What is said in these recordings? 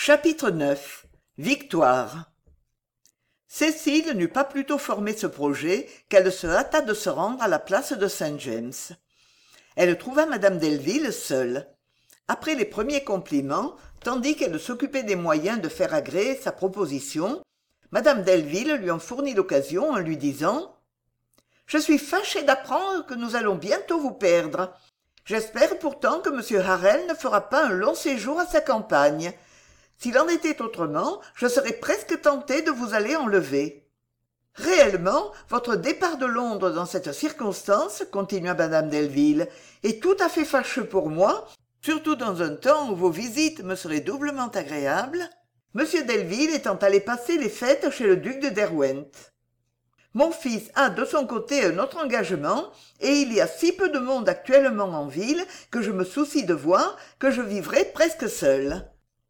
Chapitre 9. Victoire. Cécile n'eut pas plus tôt formé ce projet qu'elle se hâta de se rendre à la place de Saint-James. Elle trouva madame Delville seule. Après les premiers compliments, tandis qu'elle s'occupait des moyens de faire agréer sa proposition, madame Delville lui en fournit l'occasion en lui disant « Je suis fâchée d'apprendre que nous allons bientôt vous perdre. J'espère pourtant que M. Harrel ne fera pas un long séjour à sa campagne. S'il en était autrement, je serais presque tentée de vous aller enlever. Réellement, votre départ de Londres dans cette circonstance, continua madame Delville, est tout à fait fâcheux pour moi, surtout dans un temps où vos visites me seraient doublement agréables. Monsieur Delville étant allé passer les fêtes chez le duc de Derwent. Mon fils a de son côté un autre engagement, et il y a si peu de monde actuellement en ville que je me soucie de voir que je vivrai presque seule.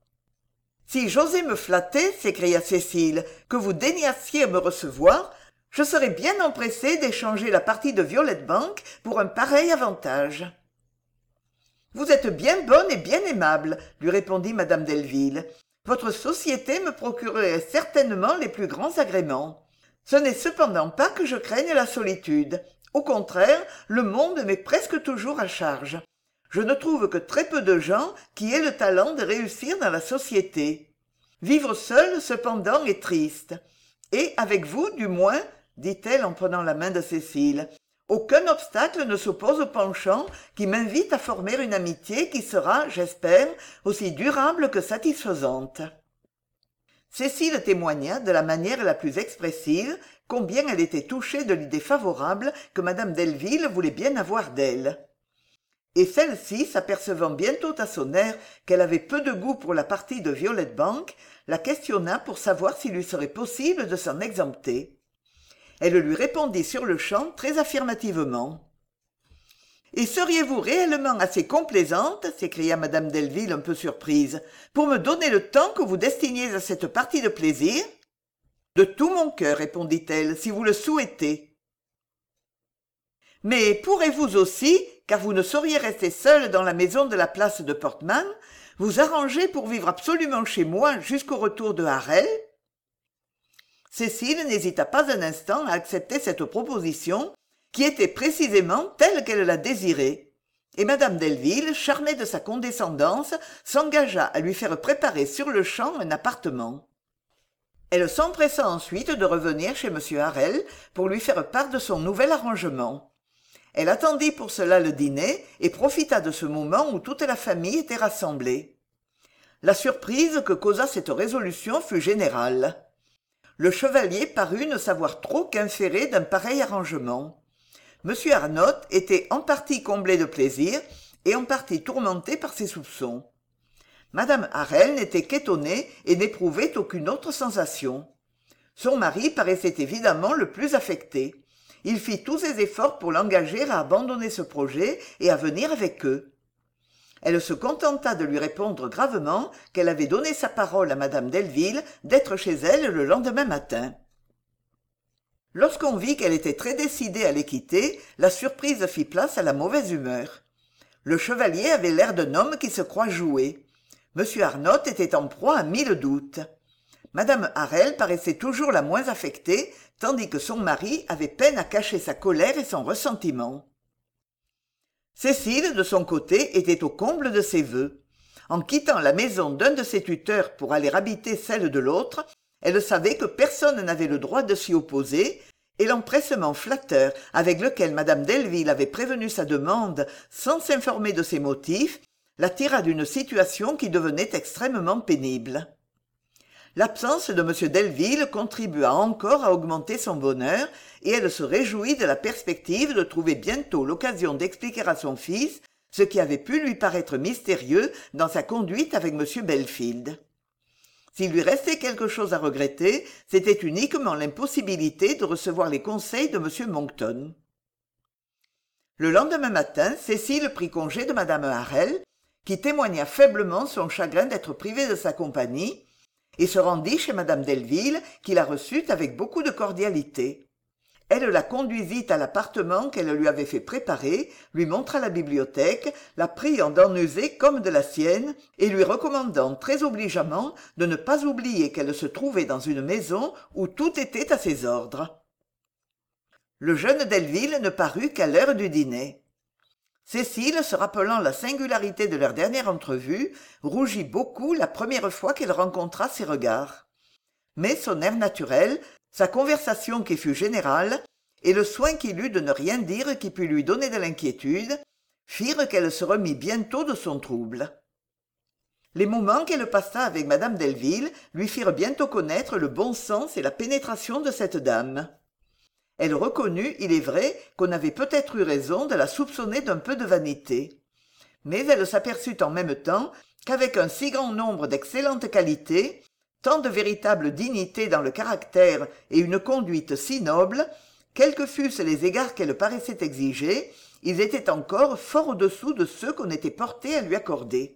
Si j'osais me flatter, s'écria Cécile, que vous daignassiez me recevoir, je serais bien empressée d'échanger la partie de Violet Bank pour un pareil avantage. Vous êtes bien bonne et bien aimable, lui répondit madame Delville. Votre société me procurerait certainement les plus grands agréments. Ce n'est cependant pas que je craigne la solitude. Au contraire, le monde m'est presque toujours à charge. Je ne trouve que très peu de gens qui aient le talent de réussir dans la société. Vivre seul, cependant, est triste. Et, avec vous, du moins, dit-elle en prenant la main de Cécile, aucun obstacle ne s'oppose au penchant qui m'invite à former une amitié qui sera, j'espère, aussi durable que satisfaisante. Cécile témoigna de la manière la plus expressive combien elle était touchée de l'idée favorable que madame Delville voulait bien avoir d'elle. Et celle-ci, s'apercevant bientôt à son air qu'elle avait peu de goût pour la partie de Violet Bank, la questionna pour savoir s'il lui serait possible de s'en exempter. Elle lui répondit sur-le-champ très affirmativement. « Et seriez-vous réellement assez complaisante, s'écria madame Delville un peu surprise, pour me donner le temps que vous destiniez à cette partie de plaisir ?»« De tout mon cœur, répondit-elle, si vous le souhaitez. »« Mais pourrez-vous aussi, car vous ne sauriez rester seule dans la maison de la place de Portman, vous arranger pour vivre absolument chez moi jusqu'au retour de Harrel ?» Cécile n'hésita pas un instant à accepter cette proposition, qui était précisément telle qu'elle la désirait. Et madame Delville, charmée de sa condescendance, s'engagea à lui faire préparer sur-le-champ un appartement. Elle s'empressa ensuite de revenir chez M. Harrel pour lui faire part de son nouvel arrangement. Elle attendit pour cela le dîner et profita de ce moment où toute la famille était rassemblée. La surprise que causa cette résolution fut générale. Le chevalier parut ne savoir trop qu'inférer d'un pareil arrangement. M. Arnott était en partie comblé de plaisir et en partie tourmenté par ses soupçons. Madame Harrel n'était qu'étonnée et n'éprouvait aucune autre sensation. Son mari paraissait évidemment le plus affecté. Il fit tous ses efforts pour l'engager à abandonner ce projet et à venir avec eux. Elle se contenta de lui répondre gravement qu'elle avait donné sa parole à madame Delville d'être chez elle le lendemain matin. Lorsqu'on vit qu'elle était très décidée à les quitter, la surprise fit place à la mauvaise humeur. Le chevalier avait l'air d'un homme qui se croit joué. M. Arnott était en proie à 1000 doutes. Madame Harrel paraissait toujours la moins affectée, tandis que son mari avait peine à cacher sa colère et son ressentiment. Cécile, de son côté, était au comble de ses vœux. En quittant la maison d'un de ses tuteurs pour aller habiter celle de l'autre, elle savait que personne n'avait le droit de s'y opposer, et l'empressement flatteur avec lequel madame Delville avait prévenu sa demande sans s'informer de ses motifs la tira d'une situation qui devenait extrêmement pénible. L'absence de M. Delville contribua encore à augmenter son bonheur, et elle se réjouit de la perspective de trouver bientôt l'occasion d'expliquer à son fils ce qui avait pu lui paraître mystérieux dans sa conduite avec M. Belfield. S'il lui restait quelque chose à regretter, c'était uniquement l'impossibilité de recevoir les conseils de M. Monckton. Le lendemain matin, Cécile prit congé de mme Harrel, qui témoigna faiblement son chagrin d'être privée de sa compagnie, et se rendit chez madame Delville, qui la reçut avec beaucoup de cordialité. Elle la conduisit à l'appartement qu'elle lui avait fait préparer, lui montra la bibliothèque, la priant d'en user comme de la sienne, et lui recommandant très obligeamment de ne pas oublier qu'elle se trouvait dans une maison où tout était à ses ordres. Le jeune Delville ne parut qu'à l'heure du dîner. Cécile, se rappelant la singularité de leur dernière entrevue, rougit beaucoup la première fois qu'elle rencontra ses regards. Mais son air naturel, sa conversation qui fut générale, et le soin qu'il eut de ne rien dire qui pût lui donner de l'inquiétude, firent qu'elle se remit bientôt de son trouble. Les moments qu'elle passa avec madame Delville lui firent bientôt connaître le bon sens et la pénétration de cette dame. Elle reconnut, il est vrai, qu'on avait peut-être eu raison de la soupçonner d'un peu de vanité. Mais elle s'aperçut en même temps qu'avec un si grand nombre d'excellentes qualités, tant de véritable dignité dans le caractère et une conduite si noble, quels que fussent les égards qu'elle paraissait exiger, ils étaient encore fort au-dessous de ceux qu'on était porté à lui accorder.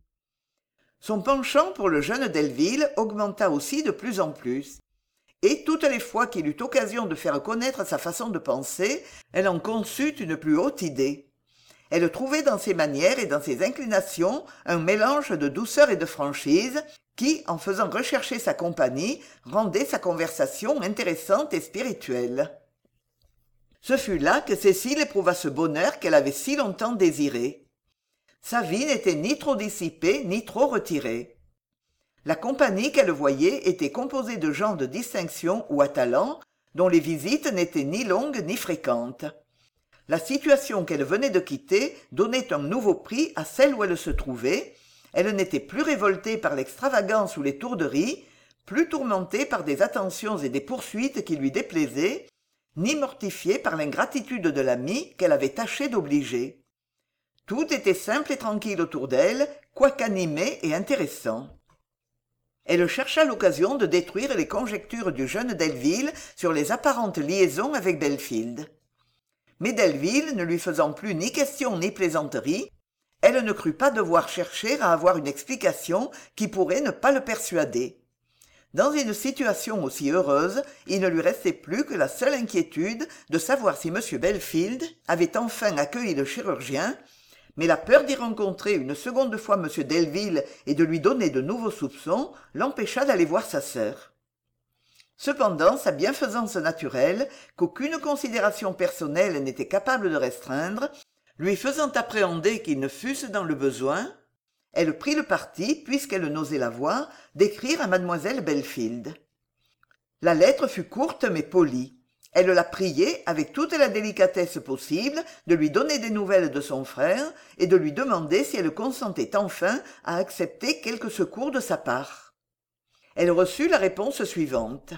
Son penchant pour le jeune Delville augmenta aussi de plus en plus, et toutes les fois qu'il eut occasion de faire connaître sa façon de penser, elle en conçut une plus haute idée. Elle trouvait dans ses manières et dans ses inclinations un mélange de douceur et de franchise qui, en faisant rechercher sa compagnie, rendait sa conversation intéressante et spirituelle. Ce fut là que Cécile éprouva ce bonheur qu'elle avait si longtemps désiré. Sa vie n'était ni trop dissipée ni trop retirée. La compagnie qu'elle voyait était composée de gens de distinction ou à talent, dont les visites n'étaient ni longues ni fréquentes. La situation qu'elle venait de quitter donnait un nouveau prix à celle où elle se trouvait. Elle n'était plus révoltée par l'extravagance ou les tourderies, plus tourmentée par des attentions et des poursuites qui lui déplaisaient, ni mortifiée par l'ingratitude de l'ami qu'elle avait tâché d'obliger. Tout était simple et tranquille autour d'elle, quoique animé et intéressant. Elle chercha l'occasion de détruire les conjectures du jeune Delville sur les apparentes liaisons avec Belfield. Mais Delville, ne lui faisant plus ni question ni plaisanterie, elle ne crut pas devoir chercher à avoir une explication qui pourrait ne pas le persuader. Dans une situation aussi heureuse, il ne lui restait plus que la seule inquiétude de savoir si M. Belfield avait enfin accueilli le chirurgien, mais la peur d'y rencontrer une seconde fois M. Delville et de lui donner de nouveaux soupçons l'empêcha d'aller voir sa sœur. Cependant, sa bienfaisance naturelle, qu'aucune considération personnelle n'était capable de restreindre, lui faisant appréhender qu'ils ne fussent dans le besoin, elle prit le parti, puisqu'elle n'osait la voir, d'écrire à mademoiselle Belfield. La lettre fut courte mais polie. Elle la priait, avec toute la délicatesse possible, de lui donner des nouvelles de son frère et de lui demander si elle consentait enfin à accepter quelque secours de sa part. Elle reçut la réponse suivante.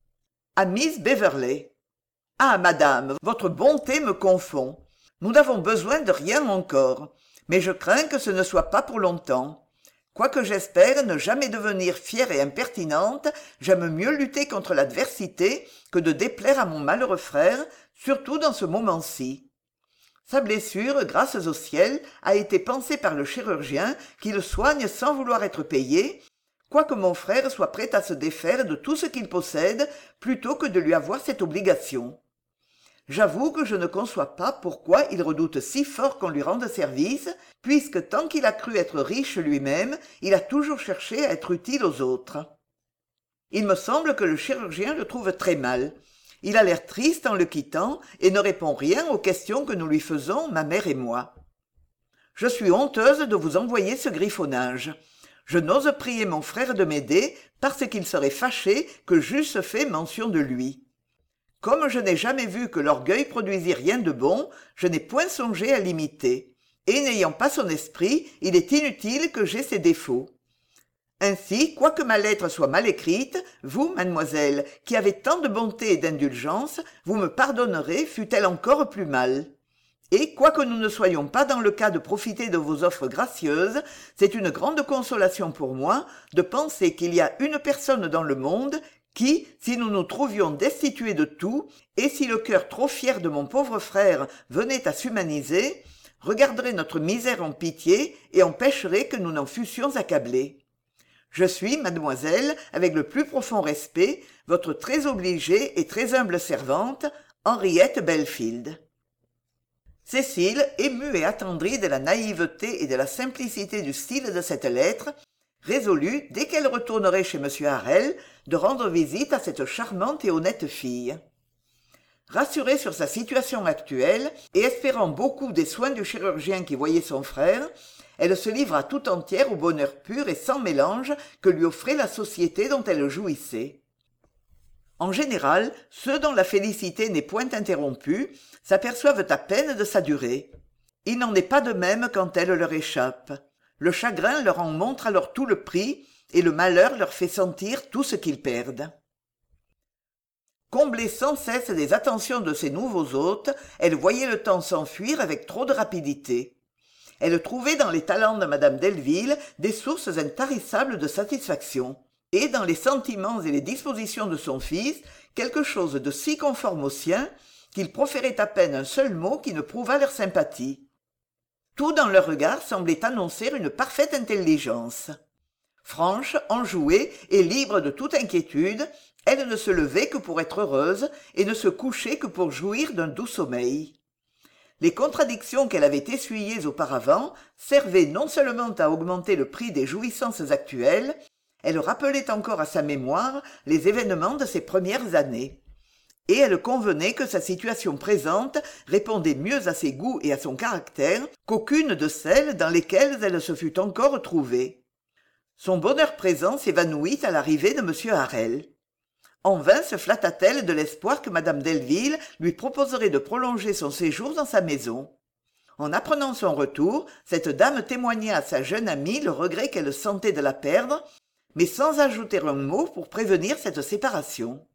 À Miss Beverley. Ah, madame, votre bonté me confond. Nous n'avons besoin de rien encore, mais je crains que ce ne soit pas pour longtemps. Quoique j'espère ne jamais devenir fière et impertinente, j'aime mieux lutter contre l'adversité que de déplaire à mon malheureux frère, surtout dans ce moment-ci. Sa blessure, grâce au ciel, a été pansée par le chirurgien qui le soigne sans vouloir être payé, quoique mon frère soit prêt à se défaire de tout ce qu'il possède plutôt que de lui avoir cette obligation. J'avoue que je ne conçois pas pourquoi il redoute si fort qu'on lui rende service, puisque tant qu'il a cru être riche lui-même, il a toujours cherché à être utile aux autres. Il me semble que le chirurgien le trouve très mal. Il a l'air triste en le quittant et ne répond rien aux questions que nous lui faisons, ma mère et moi. Je suis honteuse de vous envoyer ce griffonnage. Je n'ose prier mon frère de m'aider parce qu'il serait fâché que j'eusse fait mention de lui. Comme je n'ai jamais vu que l'orgueil produisit rien de bon, je n'ai point songé à l'imiter. Et n'ayant pas son esprit, il est inutile que j'aie ses défauts. Ainsi, quoique ma lettre soit mal écrite, vous, mademoiselle, qui avez tant de bonté et d'indulgence, vous me pardonnerez, fût-elle encore plus mal. Et, quoique nous ne soyons pas dans le cas de profiter de vos offres gracieuses, c'est une grande consolation pour moi de penser qu'il y a une personne dans le monde qui, si nous nous trouvions destitués de tout, et si le cœur trop fier de mon pauvre frère venait à s'humaniser, regarderait notre misère en pitié et empêcherait que nous n'en fussions accablés. Je suis, mademoiselle, avec le plus profond respect, votre très obligée et très humble servante, Henriette Belfield. Cécile, émue et attendrie de la naïveté et de la simplicité du style de cette lettre, résolut, dès qu'elle retournerait chez M. Harel, de rendre visite à cette charmante et honnête fille. Rassurée sur sa situation actuelle et espérant beaucoup des soins du chirurgien qui voyait son frère, elle se livra tout entière au bonheur pur et sans mélange que lui offrait la société dont elle jouissait. En général, ceux dont la félicité n'est point interrompue s'aperçoivent à peine de sa durée. Il n'en est pas de même quand elle leur échappe. Le chagrin leur en montre alors tout le prix, et le malheur leur fait sentir tout ce qu'ils perdent. Comblée sans cesse des attentions de ses nouveaux hôtes, elle voyait le temps s'enfuir avec trop de rapidité. Elle trouvait dans les talents de madame Delville des sources intarissables de satisfaction, et dans les sentiments et les dispositions de son fils quelque chose de si conforme aux siens qu'ils proféraient à peine un seul mot qui ne prouvât leur sympathie. Tout dans leur regard semblait annoncer une parfaite intelligence. Franche, enjouée et libre de toute inquiétude, elle ne se levait que pour être heureuse et ne se couchait que pour jouir d'un doux sommeil. Les contradictions qu'elle avait essuyées auparavant servaient non seulement à augmenter le prix des jouissances actuelles, elle rappelait encore à sa mémoire les événements de ses premières années. Et elle convenait que sa situation présente répondait mieux à ses goûts et à son caractère qu'aucune de celles dans lesquelles elle se fût encore trouvée. Son bonheur présent s'évanouit à l'arrivée de M. Harel. En vain se flatta-t-elle de l'espoir que madame Delville lui proposerait de prolonger son séjour dans sa maison. En apprenant son retour, cette dame témoigna à sa jeune amie le regret qu'elle sentait de la perdre, mais sans ajouter un mot pour prévenir cette séparation.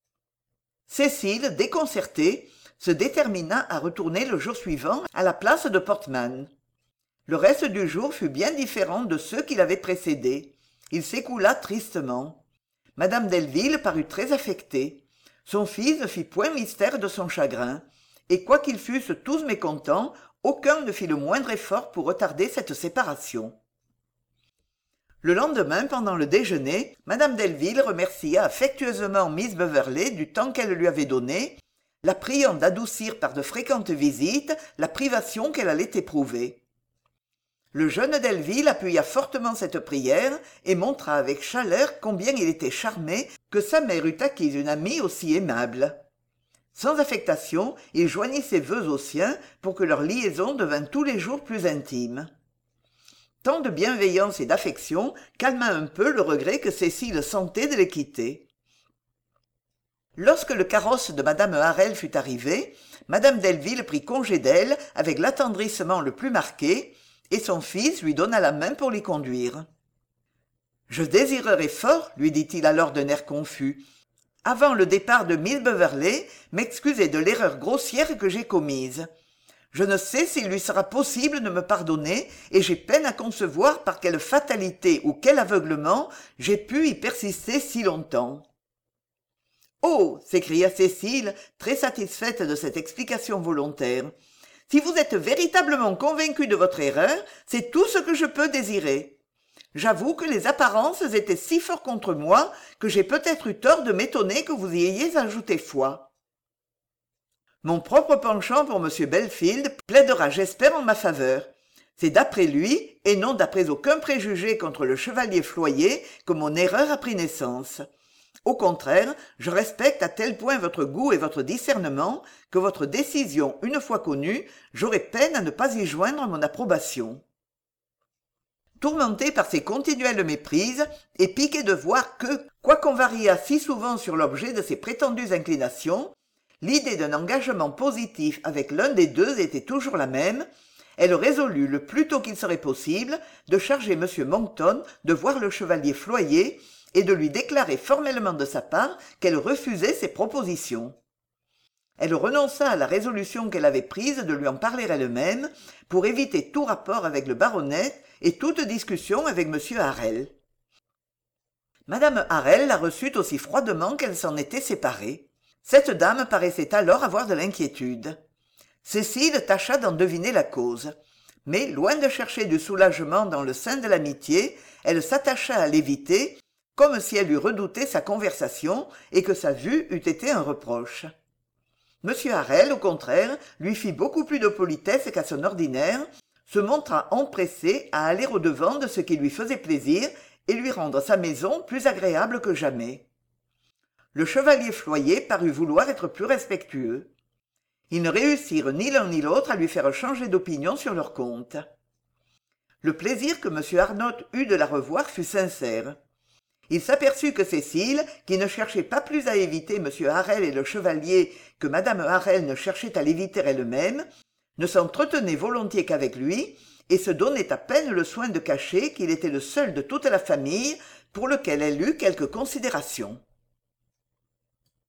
Cécile, déconcertée, se détermina à retourner le jour suivant à la place de Portman. Le reste du jour fut bien différent de ceux qui l'avaient précédé. Il s'écoula tristement. Madame Delville parut très affectée. Son fils ne fit point mystère de son chagrin, et quoiqu'ils fussent tous mécontents, aucun ne fit le moindre effort pour retarder cette séparation. Le lendemain, pendant le déjeuner, madame Delville remercia affectueusement Miss Beverley du temps qu'elle lui avait donné, la priant d'adoucir par de fréquentes visites la privation qu'elle allait éprouver. Le jeune Delville appuya fortement cette prière et montra avec chaleur combien il était charmé que sa mère eût acquis une amie aussi aimable. Sans affectation, il joignit ses vœux aux siens pour que leur liaison devînt tous les jours plus intime. Tant de bienveillance et d'affection calma un peu le regret que Cécile sentait de les quitter. Lorsque le carrosse de madame Harel fut arrivé, madame Delville prit congé d'elle avec l'attendrissement le plus marqué, et son fils lui donna la main pour l'y conduire. « Je désirerais fort, lui dit-il alors d'un air confus, avant le départ de Miss Beverley, m'excuser de l'erreur grossière que j'ai commise. Je ne sais s'il lui sera possible de me pardonner, et j'ai peine à concevoir par quelle fatalité ou quel aveuglement j'ai pu y persister si longtemps. »« Oh !» s'écria Cécile, très satisfaite de cette explication volontaire. « Si vous êtes véritablement convaincu de votre erreur, c'est tout ce que je peux désirer. J'avoue que les apparences étaient si fort contre moi que j'ai peut-être eu tort de m'étonner que vous y ayez ajouté foi. Mon propre penchant pour M. Belfield plaidera, j'espère, en ma faveur. C'est d'après lui, et non d'après aucun préjugé contre le chevalier Floyer, que mon erreur a pris naissance. Au contraire, je respecte à tel point votre goût et votre discernement que votre décision, une fois connue, j'aurais peine à ne pas y joindre mon approbation. » Tourmenté par ces continuelles méprises, et piqué de voir que, quoiqu'on variât si souvent sur l'objet de ses prétendues inclinations, l'idée d'un engagement positif avec l'un des deux était toujours la même, elle résolut le plus tôt qu'il serait possible de charger M. Monckton de voir le chevalier Floyer et de lui déclarer formellement de sa part qu'elle refusait ses propositions. Elle renonça à la résolution qu'elle avait prise de lui en parler elle-même pour éviter tout rapport avec le baronnet et toute discussion avec M. Harel. Madame Harel la reçut aussi froidement qu'elle s'en était séparée. Cette dame paraissait alors avoir de l'inquiétude. Cécile tâcha d'en deviner la cause. Mais, loin de chercher du soulagement dans le sein de l'amitié, elle s'attacha à l'éviter, comme si elle eût redouté sa conversation et que sa vue eût été un reproche. M. Harel, au contraire, lui fit beaucoup plus de politesse qu'à son ordinaire, se montra empressé à aller au-devant de ce qui lui faisait plaisir et lui rendre sa maison plus agréable que jamais. Le chevalier Floyer parut vouloir être plus respectueux. Ils ne réussirent ni l'un ni l'autre à lui faire changer d'opinion sur leur compte. Le plaisir que M. Arnott eut de la revoir fut sincère. Il s'aperçut que Cécile, qui ne cherchait pas plus à éviter M. Harel et le chevalier que Mme Harel ne cherchait à l'éviter elle-même, ne s'entretenait volontiers qu'avec lui, et se donnait à peine le soin de cacher qu'il était le seul de toute la famille pour lequel elle eût quelque considération.